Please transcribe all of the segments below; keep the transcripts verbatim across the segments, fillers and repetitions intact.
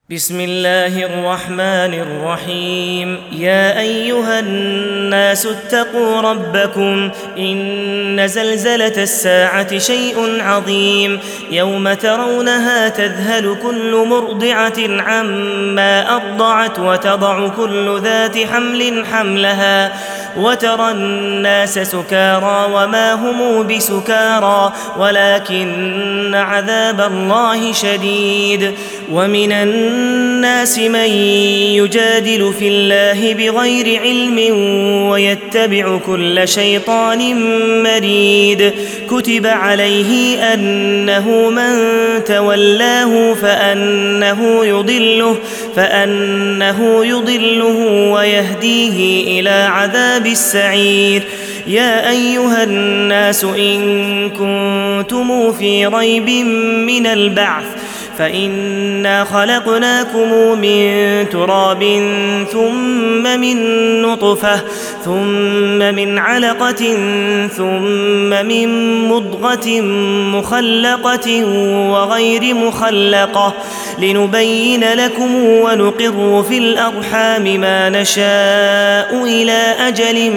بسم الله الرحمن الرحيم. يا أيها الناس اتقوا ربكم إن زلزلة الساعة شيء عظيم يوم ترونها تذهل كل مرضعة عما أرضعت وتضع كل ذات حمل حملها وترى الناس سكارى وما هم بسكارى ولكن عذاب الله شديد. ومن الناس من يجادل في الله بغير علم ويتبع كل شيطان مريد. كتب عليه أنه من تولاه فأنه يضله فأنه يضله ويهديه إلى عذاب السعير. يا أيها الناس إن كنتم في ريب من البعث فإنا خلقناكم من تراب ثم من نطفة ثم من علقة ثم من مضغة مخلقة وغير مخلقة لنبين لكم ونقر في الأرحام ما نشاء إلى أجل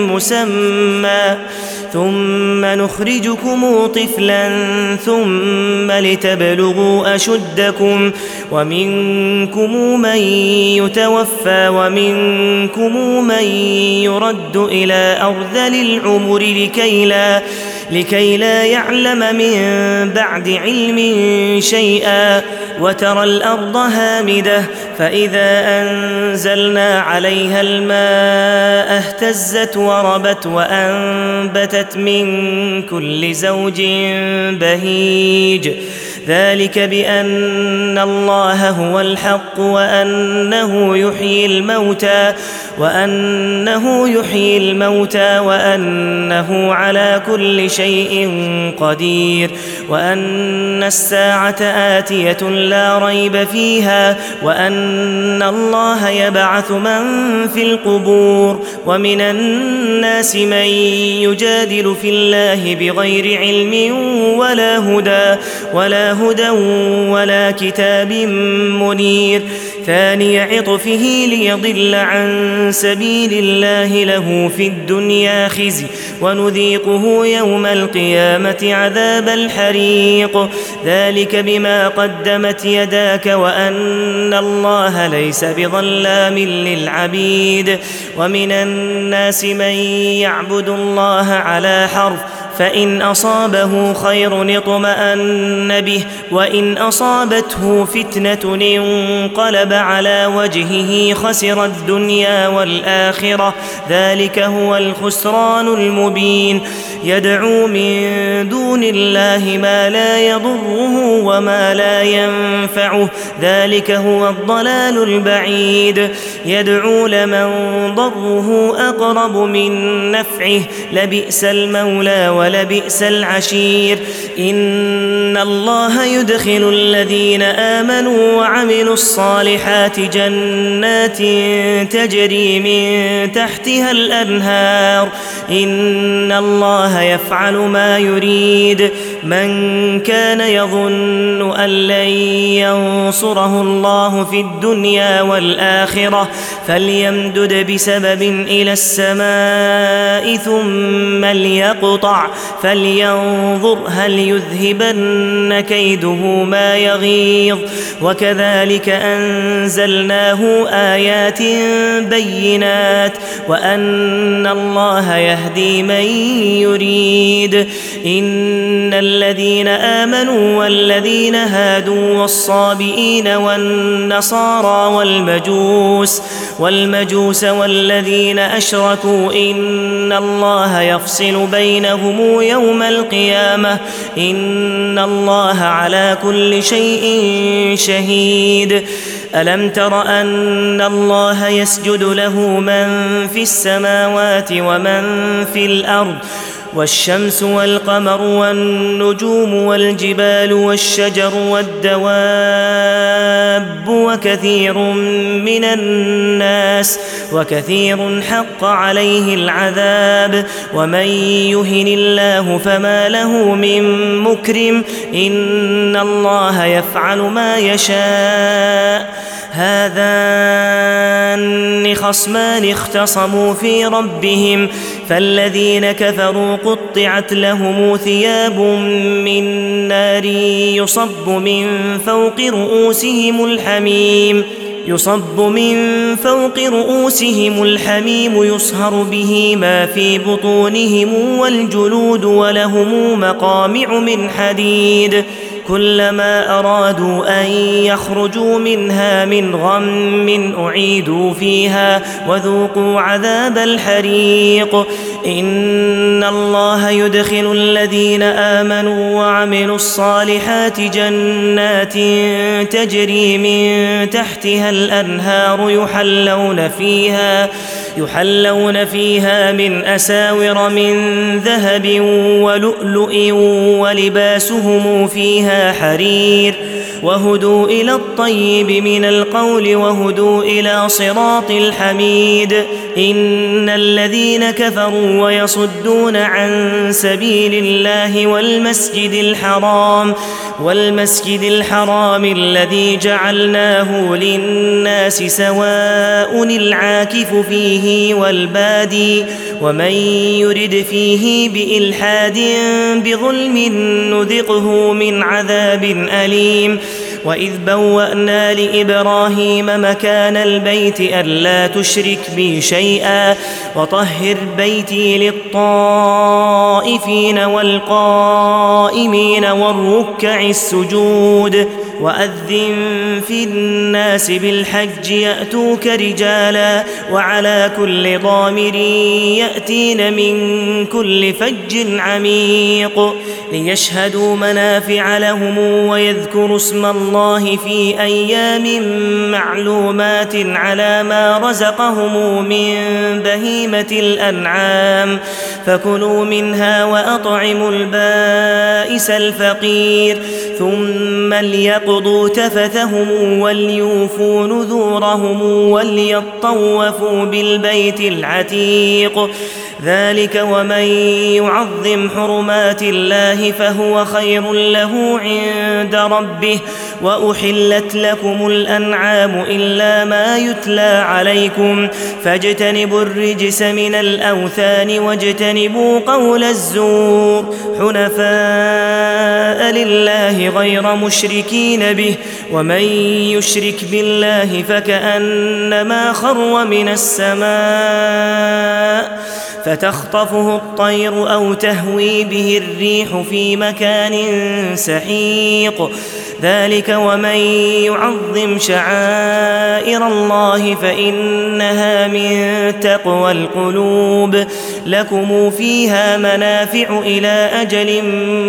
مسمى ثم نخرجكم طفلا ثم لتبلغوا أشدكم ومنكم من يتوفى ومنكم من يرد إلى أرذل العمر لكي لا, لكي لا يعلم من بعد علم شيئا. وترى الأرض هامدة فإذا أنزلنا عليها الماء اهتزت وربت وأنبتت من كل زوج بهيج. ذلك بأن الله هو الحق وأنه يحيي الموتى وأنه يحيي الموتى وأنه على كل شيء قدير وأن الساعة آتية لا ريب فيها وأن الله يبعث من في القبور. ومن الناس من يجادل في الله بغير علم ولا هدى ولا هدى ولا كتاب منير. ثاني عطفه ليضل عن سبيل الله له في الدنيا خزي ونذيقه يوم القيامة عذاب الحريق. ذلك بما قدمت يداك وأن الله ليس بظلام للعبيد. ومن الناس من يعبد الله على حرف فإن أصابه خير اطمأن به وإن أصابته فتنة انقلب على وجهه خسر الدنيا والآخرة ذلك هو الخسران المبين. يدعو من دون الله ما لا يضره وما لا ينفعه ذلك هو الضلال البعيد. يدعو لمن ضره أقرب من نفعه لبئس المولى ولبئس العشير. إن الله يدخل الذين آمنوا وعملوا الصالحات جنات تجري من تحتها الأنهار إن الله يفعل ما يريد. من كان يظن أن لن ينصره الله في الدنيا والآخرة فليمدد بسبب إلى السماء ثم ليقطع فلينظر هل يذهبن كيده ما يغيظ. وكذلك أنزلناه آيات بينات وأن الله يهدي من يريد. إن الذين آمنوا والذين هادوا والصابئين والنصارى والمجوس والمجوس والذين أشركوا إن الله يفصل بينهم يوم القيامة إن الله على كل شيء شهيد. ألم تر أن الله يسجد له من في السماوات ومن في الأرض والشمس والقمر والنجوم والجبال والشجر والدواب وكثير من الناس وكثير حق عليه العذاب. ومن يهن الله فما له من مكرم إن الله يفعل ما يشاء. هذان خصمان اختصموا في ربهم فالذين كفروا قطعت لهم ثياب من نار يصب من فوق رؤوسهم الحميم يصب من فوق رؤوسهم الحميم يصهر به ما في بطونهم والجلود ولهم مقامع من حديد كلما أرادوا أن يخرجوا منها من غم أعيدوا فيها وذوقوا عذاب الحريق إن الله يدخل الذين آمنوا وعملوا الصالحات جنات تجري من تحتها الأنهار يحلون فيها يحلون فيها من أساور من ذهب ولؤلؤ ولباسهم فيها حرير وهدوا إلى الطيب من القول وهدوا إلى صراط الحميد إن الذين كفروا ويصدون عن سبيل الله والمسجد الحرام والمسجد الحرام الذي جعلناه للناس سواء العاكف فيه والبادي ومن يرد فيه بإلحاد بظلم نذقه من عذاب أليم وإذ بوأنا لإبراهيم مكان البيت ألا تشرك بي شيئا وطهر بيتي للطائفين والقائمين والركع السجود وأذن في الناس بالحج يأتوك رجالا وعلى كل ضامر يأتين من كل فج عميق ليشهدوا منافع لهم ويذكروا اسم الله في أيام معلومات على ما رزقهم من بهيمة الأنعام فكلوا منها وأطعموا البائس الفقير ثم ليقضوا تفثهم وليوفوا نذورهم وليطوفوا بالبيت العتيق ذلك ومن يعظم حرمات الله فهو خير له عند ربه وأحلت لكم الأنعام إلا ما يتلى عليكم فاجتنبوا الرجس من الأوثان واجتنبوا قول الزور حنفاء لله غير مشركين به ومن يشرك بالله فكأنما خر من السماء فتخطفه الطير أو تهوي به الريح في مكان سحيق ذلك ومن يعظم شعائر الله فإنها من تقوى القلوب لكم فيها منافع إلى أجل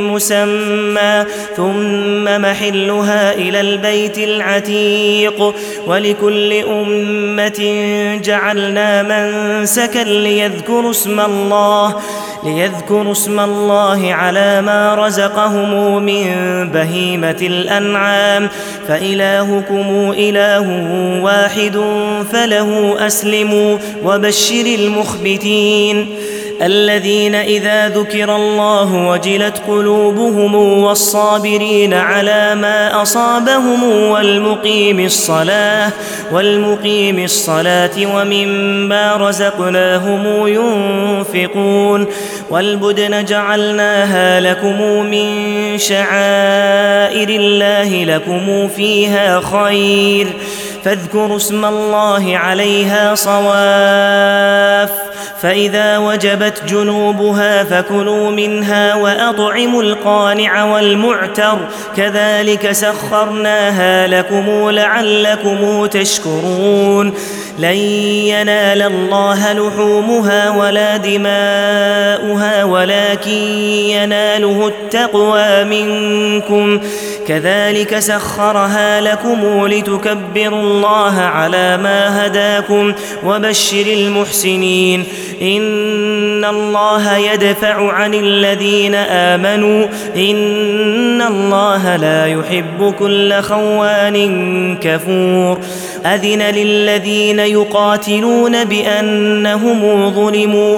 مسمى ثم محلها إلى البيت العتيق ولكل أمة جعلنا منسكا ليذكروا اسم الله ليذكروا اسم الله على ما رزقهم من بهيمة الأنعام فإلهكم إله واحد فله أسلموا وبشر المخبتين الذين إذا ذكر الله وجلت قلوبهم والصابرين على ما أصابهم والمقيم الصلاة والمقيم الصلاة ومما رزقناهم ينفقون والبدن جعلناها لكم من شعائر الله لكم فيها خير فاذكروا اسم الله عليها صواف فإذا وجبت جنوبها فكلوا منها وأطعموا القانع والمعتر كذلك سخرناها لكم لعلكم تشكرون لن ينال الله لحومها ولا دماؤها ولكن يناله التقوى منكم كذلك سخرها لكم لتكبروا الله على ما هداكم وبشر المحسنين إن الله يدفع عن الذين آمنوا إن الله لا يحب كل خوان كفور أذن للذين يقاتلون بأنهم ظلموا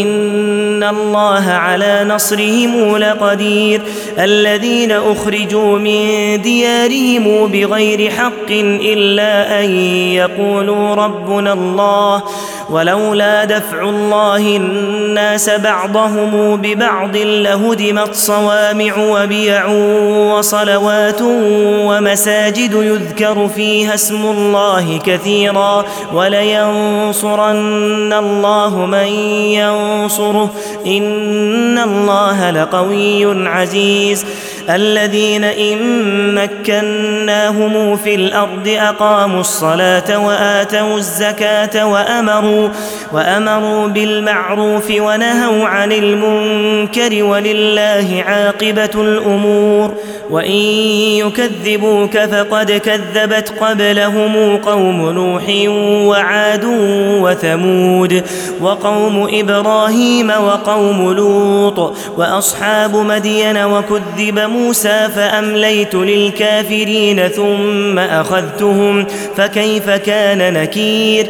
وإن الله على نصرهم لقدير الذين أخرجوا أخرجوا من ديارهم بغير حق إلا أن يقولوا ربنا الله ولولا دفع الله الناس بعضهم ببعض لهدمت صوامع وبيع وصلوات ومساجد يذكر فيها اسم الله كثيرا ولينصرن الله من ينصره إن الله لقوي عزيز الذين إن مكناهم في الأرض أقاموا الصلاة وآتوا الزكاة وأمروا, وأمروا بالمعروف ونهوا عن المنكر ولله عاقبة الأمور وإن يكذبوك فقد كذبت قبلهم قوم نوح وعاد وثمود وقوم إبراهيم وقوم لوط وأصحاب مدين وكذب موسى فأمليت للكافرين ثم أخذتهم فكيف كان نكير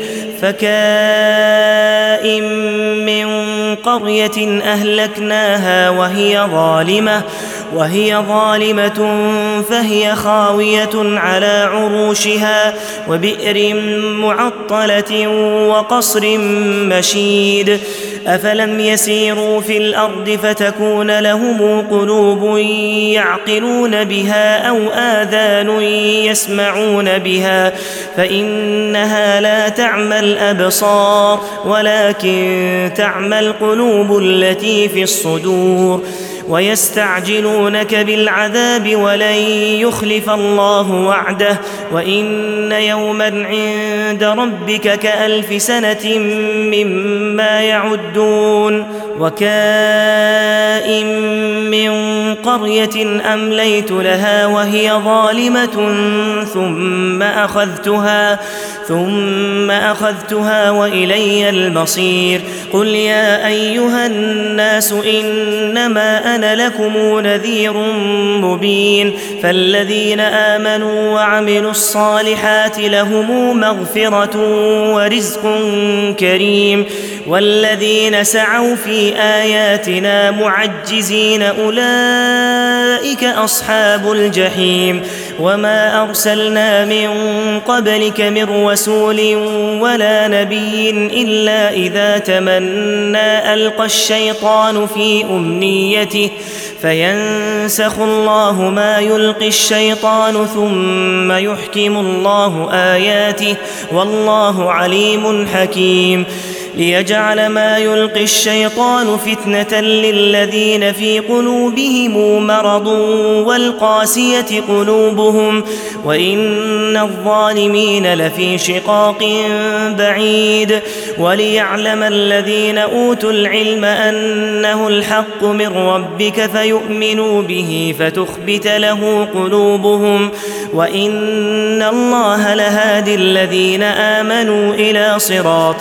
فكائن من قرية أهلكناها وهي ظالمة وهي ظالمة فهي خاوية على عروشها وبئر معطلة وقصر مشيد أفلم يسيروا في الأرض فتكون لهم قلوب يعقلون بها أو آذان يسمعون بها فإنها لا تعمى الأبصار ولكن تعمى القلوب التي في الصدور ويستعجلونك بالعذاب ولن يخلف الله وعده وإن يوما عند ربك كألف سنة مما يعدون وكائن من قرية أمليت لها وهي ظالمة ثم أخذتها ثم أخذتها وإلي المصير قل يا أيها الناس إنما أنا لكم نذير مبين فالذين آمنوا وعملوا الصالحات لهم مغفرة ورزق كريم والذين سعوا في آياتنا معجزين أولئك أصحاب الجحيم وما أرسلنا من قبلك من رسول ولا نبي إلا إذا تمنى ألقى الشيطان في أمنيته فينسخ الله ما يلقي الشيطان ثم يحكم الله آياته والله عليم حكيم ليجعل ما يلقي الشيطان فتنة للذين في قلوبهم مرض والقاسية قلوبهم وإن الظالمين لفي شقاق بعيد وليعلم الذين أوتوا العلم أنه الحق من ربك فيؤمنوا به فتخبت له قلوبهم وإن الله لهادي الذين آمنوا إلى صراط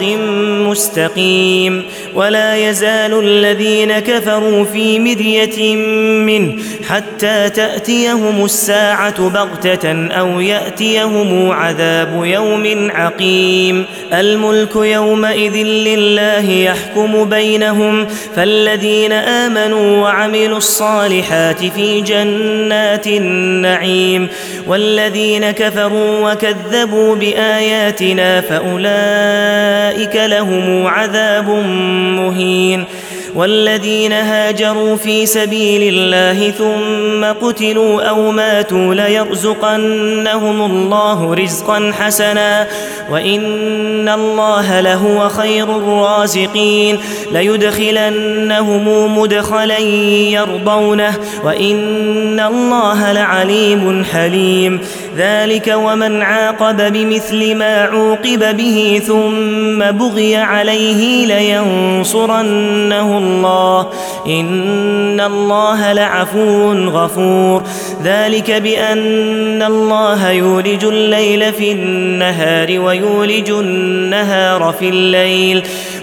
مستقيم ولا يزال الذين كفروا في مرية منه حتى تأتيهم الساعة بغتة أو يأتيهم عذاب يوم عقيم الملك يومئذ لله يحكم بينهم فالذين آمنوا وعملوا الصالحات في جنات النعيم والذين كفروا وكذبوا بآياتنا فأولئك لهم عذاب مهين والذين هاجروا في سبيل الله ثم قتلوا أو ماتوا ليرزقنهم الله رزقا حسنا وإن الله لهو خير الرازقين ليدخلنهم مدخلا يرضونه وإن الله لعليم حليم ذلك ومن عاقب بمثل ما عوقب به ثم بغي عليه لينصرنه الله إن الله لعفو غفور ذلك بأن الله يولج الليل في النهار ويولج النهار في الليل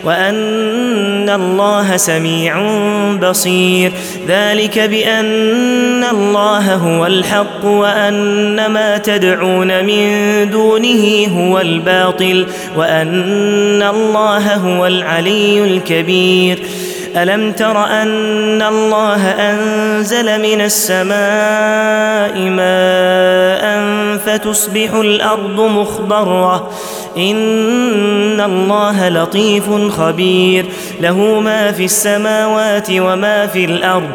وأن الله سميع بصير ذلك بأن الله هو الحق وأن ما تدعون من دونه هو الباطل وأن الله هو العلي الكبير ألم تر أن الله أنزل من السماء ماء فتصبح الأرض مخضرة إن الله لطيف خبير له ما في السماوات وما في الأرض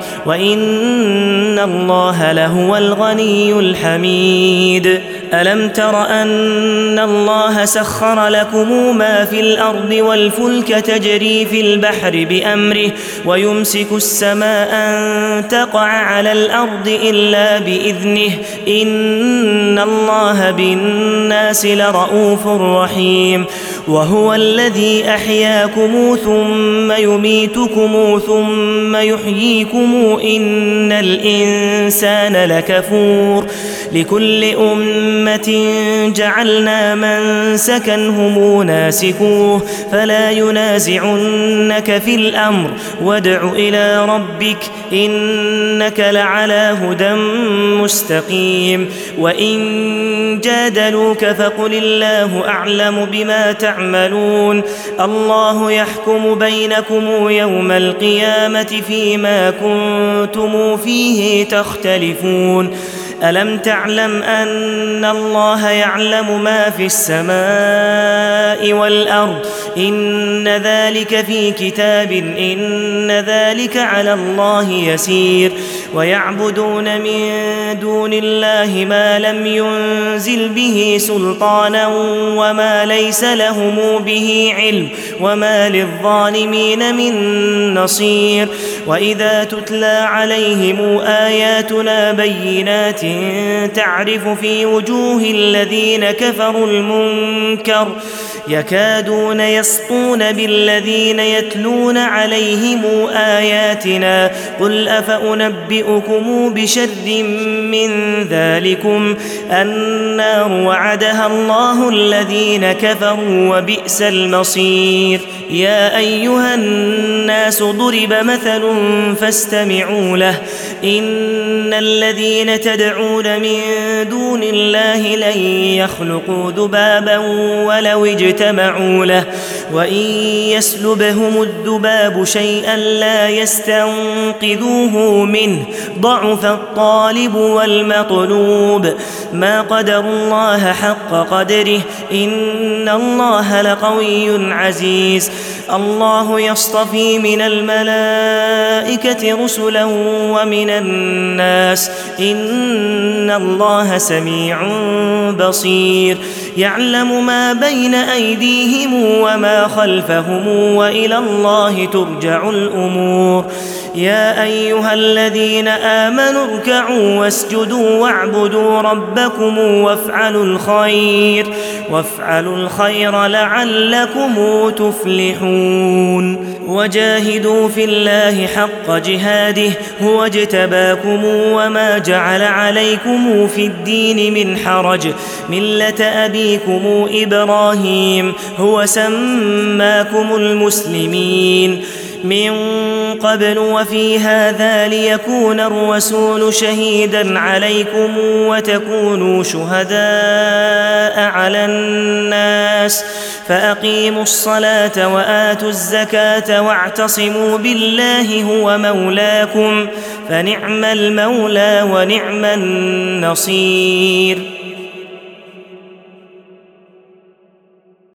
وإن الله لهو الغني الحميد ألم تر أن الله سخر لكم ما في الأرض والفلك تجري في البحر بأمره ويمسك السماء أن تقع على الأرض إلا بإذنه إن الله بالناس لرءوف رحيم وهو الذي أحياكم ثم يميتكم ثم يحييكم إن الإنسان لكفور لكل أمة جعلنا منسكا هم ناسكوه فلا ينازعنك في الأمر وادع إلى ربك إنك لعلى هدى مستقيم وإن جادلوك فقل الله أعلم بما تعملون الله يحكم بينكم يوم القيامة فيما كنتم فيه تختلفون ألم تعلم أن الله يعلم ما في السماء والأرض إن ذلك في كتاب إن ذلك على الله يسير ويعبدون من دون الله ما لم ينزل به سلطانا وما ليس لهم به علم وما للظالمين من نصير وإذا تتلى عليهم آياتنا بينات تعرف في وجوه الذين كفروا المنكر يكادون يسطون بالذين يتلون عليهم آياتنا قل أفأنبئكم بشر من ذلكم النار وعدها الله الذين كفروا وبئس المصير يا أيها الناس ضرب مثل فاستمعوا له إن الذين تدعون من دون الله لن يخلقوا ذبابا ولو اجتمعوا له وإن يسلبهم الذباب شيئا لا يستنقذوه منه ضعف الطالب والمطلوب ما قدر الله حق قدره إن الله لقوي عزيز الله يصطفي من الملائكة رسلا ومن الناس إن الله سميع بصير يعلم ما بين أيديهم وما خلفهم وإلى الله ترجع الأمور يا أيها الذين آمنوا اركعوا واسجدوا واعبدوا ربكم وافعلوا الخير وافعلوا الخير لعلكم تفلحون وجاهدوا في الله حق جهاده هو اجتباكم وما جعل عليكم في الدين من حرج ملة أبيكم إبراهيم هو سماكم المسلمين من قبل وفي هذا ليكون الرسول شهيدا عليكم وتكونوا شهداء على الناس فأقيموا الصلاة وآتوا الزكاة واعتصموا بالله هو مولاكم فنعم المولى ونعم النصير